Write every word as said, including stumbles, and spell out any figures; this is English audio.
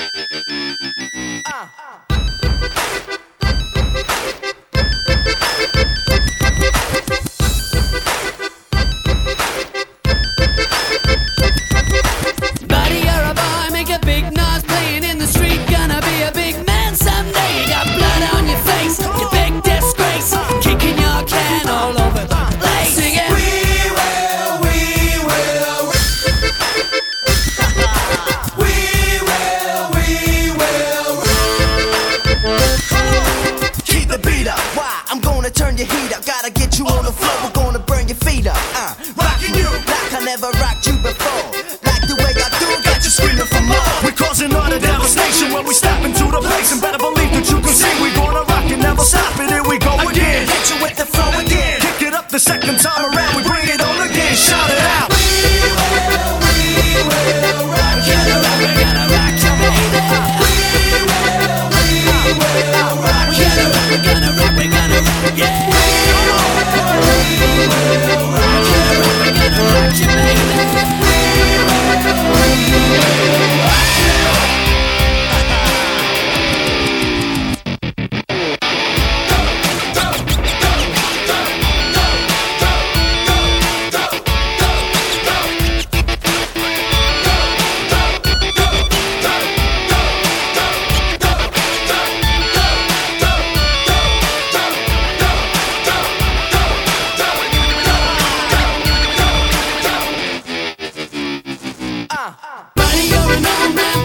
Buddy, you're a boy, make a big noise playing in the street. Gonna be a big man someday. You got blood on your face, you big disgrace, kicking your can all over the place. Sing it. We will, we will. We will, we will. Keep the beat up. Why? I'm gonna turn your heat up. Gotta get you on the floor. We're gonna burn your feet up. Uh, rocking you like I never rocked you before. Like the way I do, got you screaming for more. We're causing all the devastation when we step into the place. And better believe that you can see we're gonna rock and never stop it. Here we go again. Hit you with the flow again. Kick it up the second time around. We bring it on again. Shout it out. We will, we will rock you. We're gonna rock you, baby. We will, we will rock you. We're gonna rock, we're gonna rock, yeah. We're gonna rock you, baby. Buddy, you're an old man